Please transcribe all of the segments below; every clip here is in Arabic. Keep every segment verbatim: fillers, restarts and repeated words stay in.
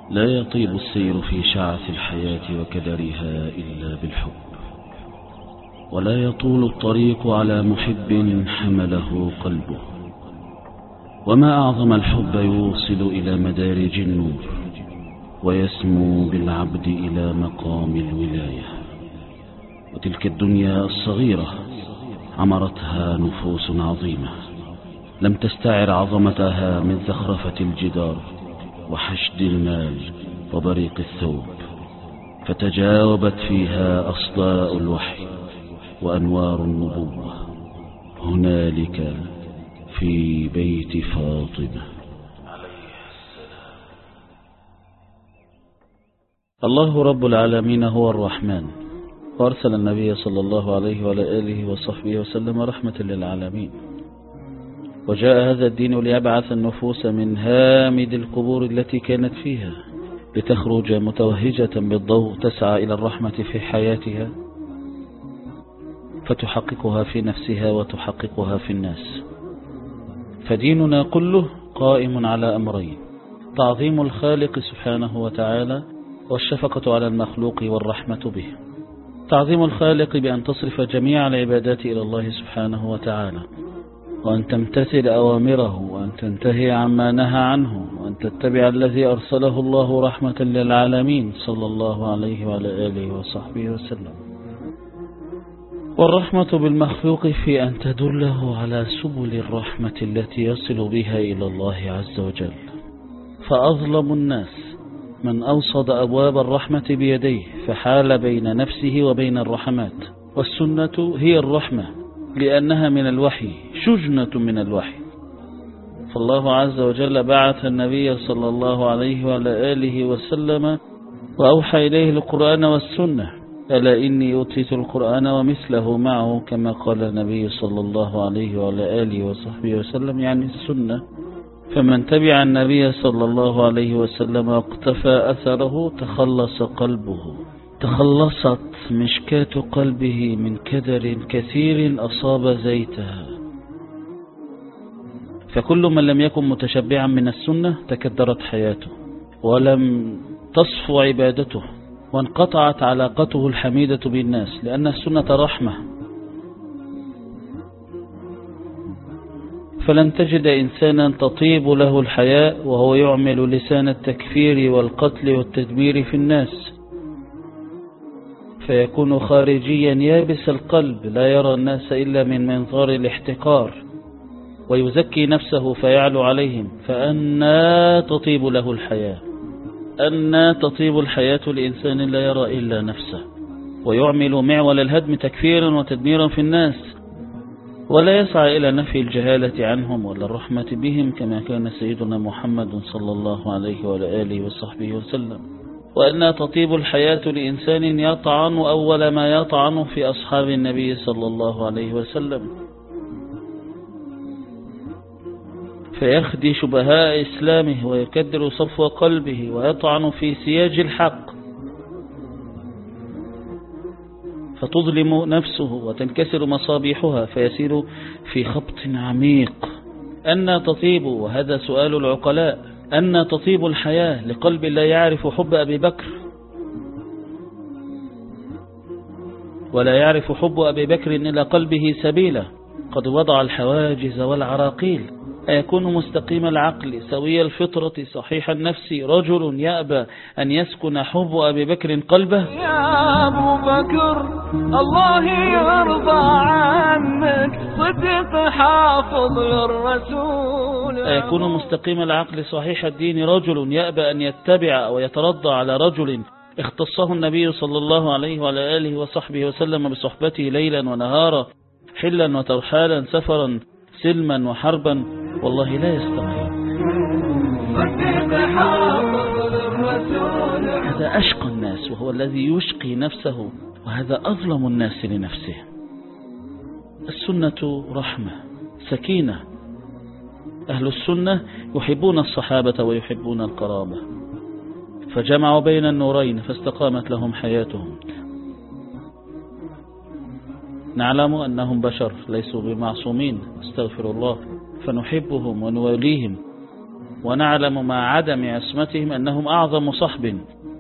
لا يطيب السير في شعث الحياة وكدرها إلا بالحب، ولا يطول الطريق على محب حمله قلبه. وما أعظم الحب يوصل إلى مدارج النور، ويسمو بالعبد إلى مقام الولاية. وتلك الدنيا الصغيرة عمرتها نفوس عظيمة، لم تستعر عظمتها من زخرفة الجدار وحشد المال وبريق الثوب، فتجاوبت فيها أصداء الوحي وأنوار النبوة هنالك في بيت فاطمة عليه السلام. الله رب العالمين هو الرحمن، وأرسل النبي صلى الله عليه وعلى آله وصحبه وسلم رحمة للعالمين، وجاء هذا الدين ليبعث النفوس من هامد القبور التي كانت فيها، لتخرج متوهجة بالضوء تسعى إلى الرحمة في حياتها، فتحققها في نفسها وتحققها في الناس. فديننا كله قائم على أمرين: تعظيم الخالق سبحانه وتعالى، والشفقة على المخلوق والرحمة به. تعظيم الخالق بأن تصرف جميع العبادات إلى الله سبحانه وتعالى، وأن تمتثل أوامره، وأن تنتهي عما نهى عنه، وأن تتبع الذي أرسله الله رحمة للعالمين صلى الله عليه وعلى آله وصحبه وسلم. والرحمة بالمخلوق في أن تدله على سبل الرحمة التي يصل بها إلى الله عز وجل. فأظلم الناس من أوصد أبواب الرحمة بيديه، فحال بين نفسه وبين الرحمات. والسنة هي الرحمة، لأنها من الوحي، شجنة من الوحي. فالله عز وجل بعث النبي صلى الله عليه وعلى آله وسلم وأوحى إليه القرآن والسنة: ألا إني أوتيت القرآن ومثله معه، كما قال النبي صلى الله عليه وعلى آله وصحبه وسلم، يعني السنة. فمن تبع النبي صلى الله عليه وسلم واقتفى أثره تخلص قلبه، تخلصت مشكاة قلبه من كدر كثير أصاب زيتها. فكل من لم يكن متشبعا من السنة تكدرت حياته، ولم تصفو عبادته، وانقطعت علاقته الحميدة بالناس، لأن السنة رحمة. فلن تجد إنسانا تطيب له الحياة وهو يعمل لسان التكفير والقتل والتدمير في الناس، فيكون خارجيا يابس القلب، لا يرى الناس إلا من منظار الاحتقار، ويزكي نفسه فيعلو عليهم. فأنا تطيب له الحياة؟ أنا تطيب الحياة لإنسان لا يرى إلا نفسه، ويعمل معول الهدم تكفيرا وتدميرا في الناس، ولا يسعى إلى نفي الجهالة عنهم ولا الرحمة بهم، كما كان سيدنا محمد صلى الله عليه وعلى آله وصحبه وسلم. وأنها تطيب الحياة لإنسان يطعن أول ما يطعن في أصحاب النبي صلى الله عليه وسلم، فيخدي شبهاء إسلامه ويكدر صفو قلبه ويطعن في سياج الحق، فتظلم نفسه وتنكسر مصابيحها، فيسير في خبط عميق. أن تطيب، وهذا سؤال العقلاء، أن تطيب الحياة لقلب لا يعرف حب أبي بكر، ولا يعرف حب أبي بكر إلى قلبه سبيلا، قد وضع الحواجز والعراقيل. أيكون مستقيم العقل سوي الفطرة صحيح النفس رجل يأبى أن يسكن حب أبي بكر قلبه؟ يا أبو بكر الله يرضى عنك، صدق حافظ للرسول. أيكون مستقيم العقل صحيح الدين رجل يأبى أن يتبع ويترضى على رجل اختصه النبي صلى الله عليه وعلى آله وصحبه وسلم بصحبته ليلا ونهارا، حلا وترحالا، سفرا سلما وحربا؟ والله لا يستطيع. هذا أشقى الناس، وهو الذي يشقي نفسه، وهذا أظلم الناس لنفسه. السنة رحمة، سكينة. أهل السنة يحبون الصحابة ويحبون القرابة، فجمعوا بين النورين فاستقامت لهم حياتهم. نعلم أنهم بشر ليسوا بمعصومين، استغفر الله، فنحبهم ونواليهم، ونعلم مع عدم عصمتهم أنهم أعظم صحب،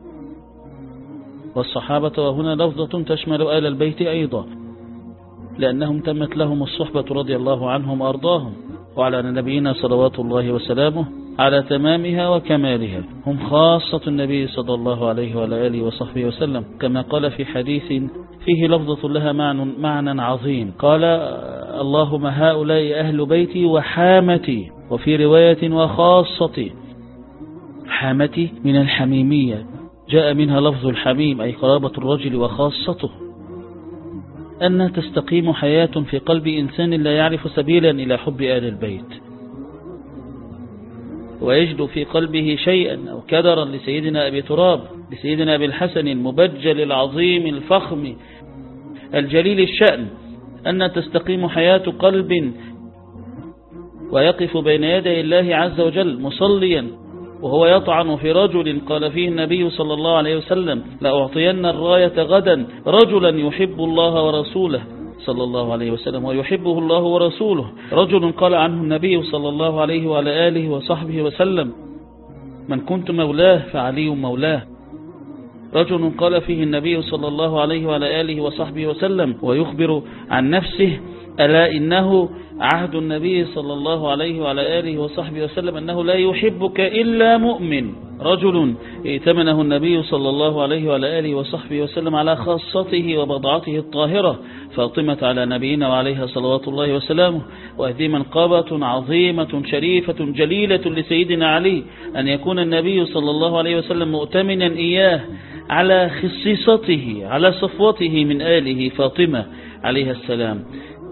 والصحابة وهنا لفظة تشمل آل البيت أيضا، لأنهم تمت لهم الصحبة رضي الله عنهم وأرضاهم، وعلى نبينا صلوات الله وسلامه على تمامها وكمالها. هم خاصة النبي صلى الله عليه وعلى آله وصحبه وسلم، كما قال في حديث فيه لفظة لها معنى عظيم، قال اللهم هؤلاء أهل بيتي وحامتي، وفي رواية وخاصتي. حامتي من الحميمية، جاء منها لفظ الحميم أي قرابة الرجل وخاصته. أن تستقيم حياة في قلب إنسان لا يعرف سبيلا إلى حب آل البيت، ويجد في قلبه شيئا أو كدرا لسيدنا أبي تراب، لسيدنا أبي الحسن المبجل العظيم الفخم الجليل الشأن، أن تستقيم حياة قلب ويقف بين يدي الله عز وجل مصليا وهو يطعن في رجل قال فيه النبي صلى الله عليه وسلم لأعطين الراية غدا رجلا يحب الله ورسوله صلى الله عليه وسلم ويحبه الله ورسوله. رجل قال عنه النبي صلى الله عليه وعلى آله وصحبه وسلم من كنت مولاه فعلي مولاه. رجل قال فيه النبي صلى الله عليه وعلى آله وصحبه وسلم ويخبر عن نفسه ألا إنه عهد النبي صلى الله عليه وعلى آله وصحبه وسلم أنه لا يحبك إلا مؤمن. رجل ائتمنه النبي صلى الله عليه وعلى آله وصحبه وسلم على خاصته وبضعته الطاهرة فاطمة على نبينا وعليها صلوات الله وسلامه. وهذه منقبة عظيمة شريفة جليلة لسيدنا علي أن يكون النبي صلى الله عليه وسلم مؤتمنا إياه على خصيصته على صفوته من آله فاطمة عليها السلام.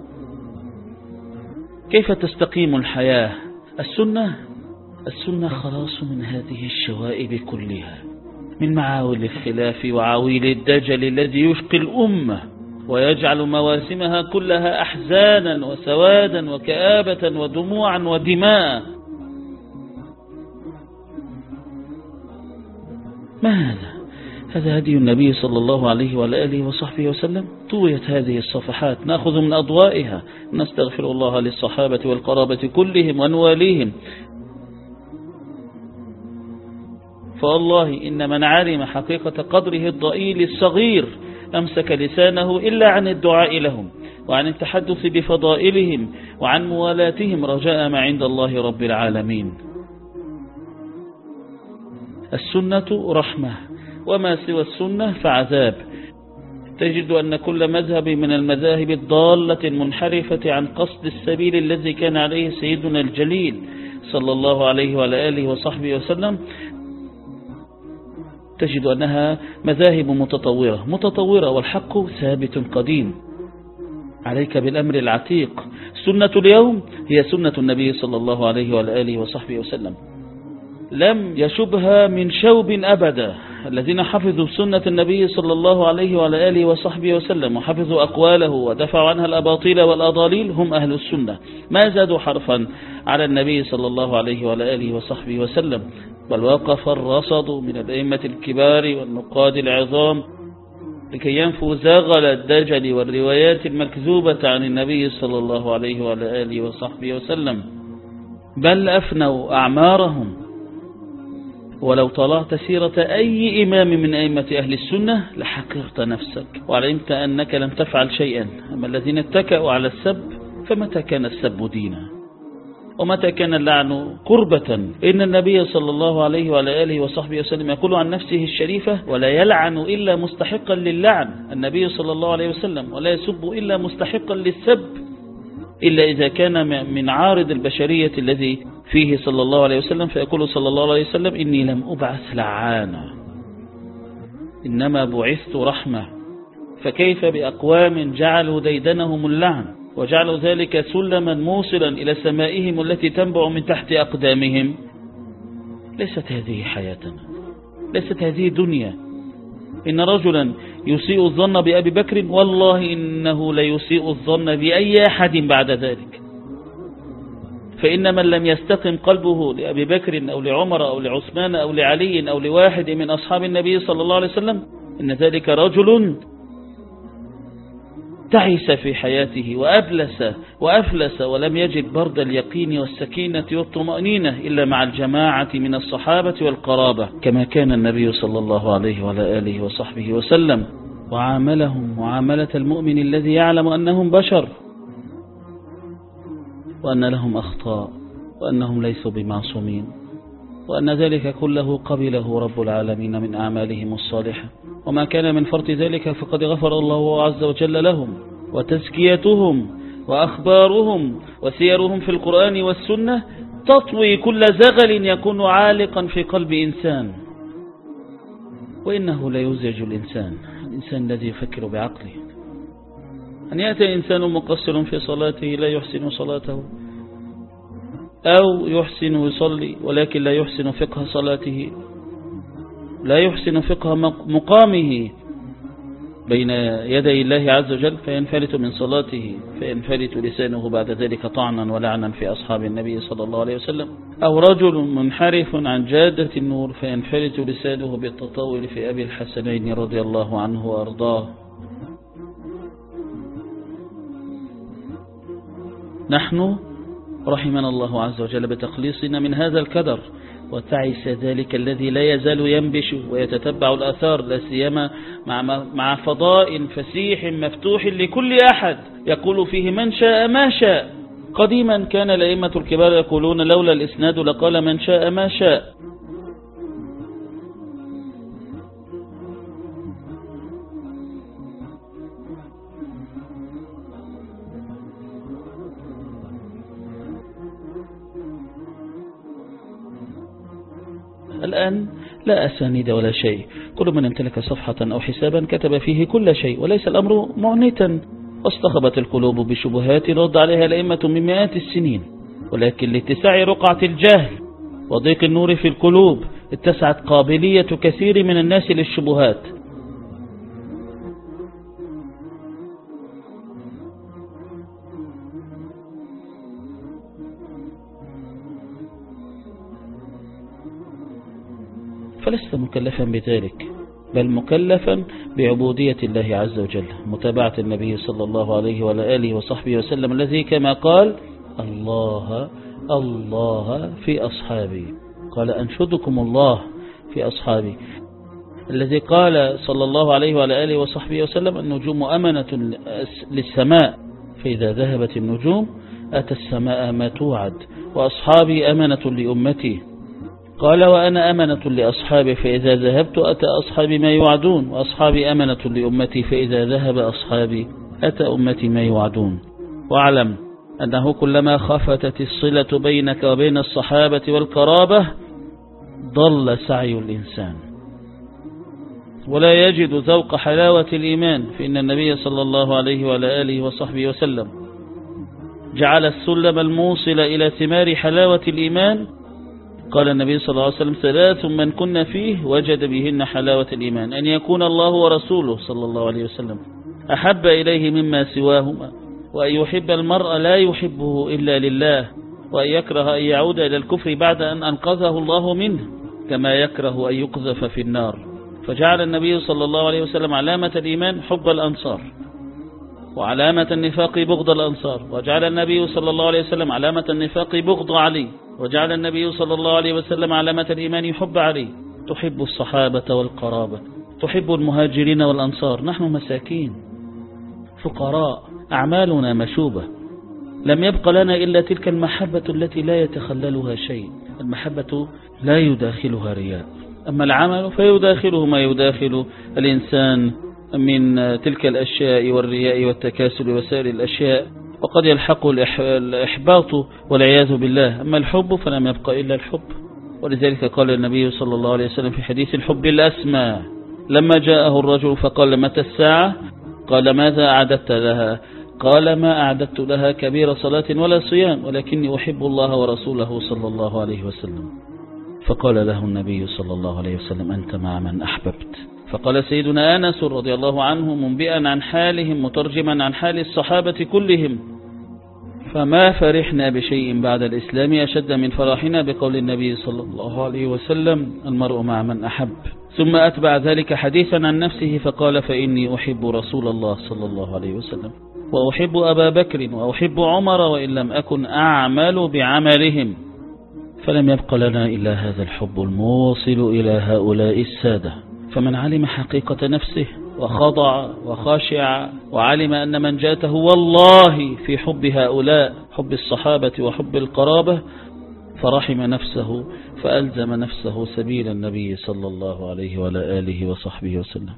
كيف تستقيم الحياة؟ السنة السنة خلاص من هذه الشوائب كلها، من معاول الخلاف وعويل الدجل الذي يشقي الأمة ويجعل مواسمها كلها أحزانا وسوادا وكآبة ودموعا ودماء. ما هذا؟ هذا هدي النبي صلى الله عليه وعلى آله وصحبه وسلم. طويت هذه الصفحات نأخذ من أضوائها، نستغفر الله للصحابة والقرابة كلهم ونواليهم. فالله إن من علم حقيقة قدره الضئيل الصغير أمسك لسانه إلا عن الدعاء لهم وعن التحدث بفضائلهم وعن موالاتهم رجاء ما عند الله رب العالمين. السنة رحمة وما سوى السنة فعذاب. تجد أن كل مذهب من المذاهب الضالة المنحرفة عن قصد السبيل الذي كان عليه سيدنا الجليل صلى الله عليه وعلى آله وصحبه وسلم تجد أنها مذاهب متطورة متطورة والحق ثابت قديم. عليك بالأمر العتيق. سنة اليوم هي سنة النبي صلى الله عليه وعلى آله وصحبه وسلم، لم يشبها من شوب أبدا. الذين حفظوا سنة النبي صلى الله عليه وعلى آله وصحبه وسلم وحفظوا أقواله ودفعوا عنها الأباطيل والأضاليل هم أهل السنة، ما زادوا حرفا على النبي صلى الله عليه وعلى آله وصحبه وسلم، بل وقف الرصد من الأئمة الكبار والنقاد العظام لكي ينفوا زاغل الدجل والروايات المكذوبة عن النبي صلى الله عليه وعلى آله وصحبه وسلم، بل أفنوا أعمارهم. ولو طلعت سيرة أي إمام من أئمة أهل السنة لحقرت نفسك وعلمت أنك لم تفعل شيئا. أما الذين اتكأوا على السب فمتى كان السب دينا ومتى كان اللعن قربة؟ إن النبي صلى الله عليه وعلى آله وصحبه وسلم يقول عن نفسه الشريفة ولا يلعن إلا مستحقا للعن النبي صلى الله عليه وسلم، ولا يسب إلا مستحقا للسب إلا إذا كان من عارض البشرية الذي فيه صلى الله عليه وسلم، فيقول صلى الله عليه وسلم إني لم أبعث لعانا إنما بعثت رحمة. فكيف بأقوام جعلوا ديدنهم اللعن وجعلوا ذلك سلما موصلا إلى سمائهم التي تنبع من تحت أقدامهم؟ ليست هذه حياتنا، ليست هذه دنيا. إن رجلا يسيء الظن بأبي بكر والله إنه ليسيء الظن بأي أحد بعد ذلك. فإن من لم يستقم قلبه لأبي بكر أو لعمر أو لعثمان أو لعلي أو لواحد من أصحاب النبي صلى الله عليه وسلم إن ذلك رجل تعس في حياته وأبلس وأفلس ولم يجد برد اليقين والسكينة والطمأنينة إلا مع الجماعة من الصحابة والقرابة، كما كان النبي صلى الله عليه وعلى آله وصحبه وسلم، وعاملهم معاملة المؤمن الذي يعلم أنهم بشر وأن لهم أخطاء وأنهم ليسوا بمعصومين، وأن ذلك كله قبله رب العالمين من أعمالهم الصالحة، وما كان من فرط ذلك فقد غفر الله عز وجل لهم. وتزكيتهم وأخبارهم وسيرهم في القرآن والسنة تطوي كل زغل يكون عالقا في قلب إنسان. وإنه لا يزعج الإنسان الإنسان الذي يفكر بعقله أن يأتي إنسان مقصر في صلاته لا يحسن صلاته، أو يحسن يصلي ولكن لا يحسن فقه صلاته، لا يحسن فقه مقامه بين يدي الله عز وجل، فينفلت من صلاته، فينفلت لسانه بعد ذلك طعنا ولعنا في أصحاب النبي صلى الله عليه وسلم. أو رجل منحرف عن جادة النور فينفلت لسانه بالتطاول في أبي الحسنين رضي الله عنه وأرضاه. نحن رحمنا الله عز وجل بتخليصنا من هذا الكدر، وتعس ذلك الذي لا يزال ينبش ويتتبع الآثار، لا سيما مع مع فضاء فسيح مفتوح لكل أحد يقول فيه من شاء ما شاء. قديما كان الأئمة الكبار يقولون لولا الإسناد لقال من شاء ما شاء. الآن لا أسانيد ولا شيء، كل من امتلك صفحة أو حسابا كتب فيه كل شيء، وليس الأمر معنتا. واصطخبت القلوب بشبهات رد عليها الأئمة من مئات السنين، ولكن لاتساع رقعة الجهل وضيق النور في القلوب اتسعت قابلية كثير من الناس للشبهات. فلست مكلفا بذلك، بل مكلفا بعبودية الله عز وجل، متابعة النبي صلى الله عليه وعلى آله وصحبه وسلم، الذي كما قال الله الله في أصحابي، قال أنشدكم الله في أصحابي، الذي قال صلى الله عليه وعلى آله وصحبه وسلم النجوم أمنة للسماء، فإذا ذهبت النجوم أتى السماء ما توعد، وأصحابي أمنة لأمتي، قال وأنا أمنة لأصحابي، فإذا ذهبت أتى أصحابي ما يوعدون، وأصحابي أمنة لأمتي، فإذا ذهب أصحابي أتى أمتي ما يوعدون. واعلم أنه كلما خفتت الصلة بينك وبين الصحابة والقرابة ضل سعي الإنسان ولا يجد ذوق حلاوة الإيمان، فإن النبي صلى الله عليه وعلى آله وصحبه وسلم جعل السلم الموصل إلى ثمار حلاوة الإيمان. قال النبي صلى الله عليه وسلم ثلاث من كن فيه وجد بهن حلاوة الإيمان: أن يكون الله ورسوله صلى الله عليه وسلم أحب إليه مما سواهما، وأن يحب المرء لا يحبه إلا لله، وأن يكره أن يعود إلى الكفر بعد أن أنقذه الله منه، كما يكره أن يقذف في النار. فجعل النبي صلى الله عليه وسلم علامة الإيمان حب الأنصار، وعلامة النفاق بغض الأنصار، وجعل النبي صلى الله عليه وسلم علامة النفاق بغض علي، وجعل النبي صلى الله عليه وسلم علامة الإيمان حب علي. تحب الصحابة والقرابة، تحب المهاجرين والأنصار. نحن مساكين فقراء أعمالنا مشوبة، لم يبق لنا إلا تلك المحبة التي لا يتخللها شيء، المحبة لا يداخلها رياء، أما العمل فيداخله ما يداخل الإنسان من تلك الأشياء والرياء والتكاسل وسائر الأشياء، وقد يلحق الإحباط والعياذ بالله. أما الحب فلم يبقى إلا الحب، ولذلك قال النبي صلى الله عليه وسلم في حديث الحب الأسمى لما جاءه الرجل فقال متى الساعة؟ قال ماذا أعددت لها؟ قال ما أعددت لها كبير صلاة ولا صيام، ولكني أحب الله ورسوله صلى الله عليه وسلم. فقال له النبي صلى الله عليه وسلم أنت مع من أحببت. فقال سيدنا أنس رضي الله عنه منبئا عن حالهم مترجما عن حال الصحابة كلهم: فما فرحنا بشيء بعد الإسلام أشد من فرحنا بقول النبي صلى الله عليه وسلم: المرء مع من أحب. ثم أتبع ذلك حديثا عن نفسه فقال: فإني أحب رسول الله صلى الله عليه وسلم، وأحب أبا بكر، وأحب عمر، وإن لم أكن أعمل بعملهم. فلم يبق لنا إلا هذا الحب الموصل إلى هؤلاء السادة. فمن علم حقيقة نفسه وخضع وخاشع وعلم أن من جاته والله في حب هؤلاء، حب الصحابة وحب القرابة، فرحم نفسه فألزم نفسه سبيل النبي صلى الله عليه وعلى آله وصحبه وسلم.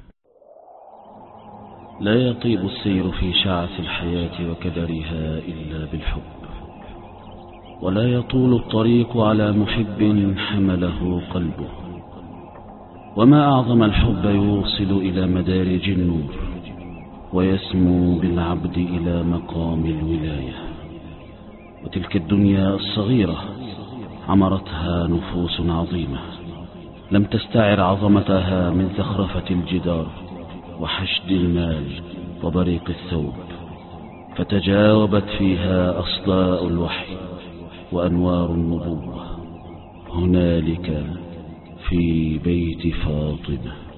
لا يطيب السير في شعث الحياة وكدرها إلا بالحب، ولا يطول الطريق على محب حمله قلبه. وما أعظم الحب يوصل إلى مدارج النور، ويسمو بالعبد إلى مقام الولاية. وتلك الدنيا الصغيرة عمرتها نفوس عظيمة لم تستعر عظمتها من زخرفة الجدار وحشد المال وبريق الثوب، فتجاوبت فيها أصداء الوحي وأنوار النبوة هنالك في بيت فاطمة.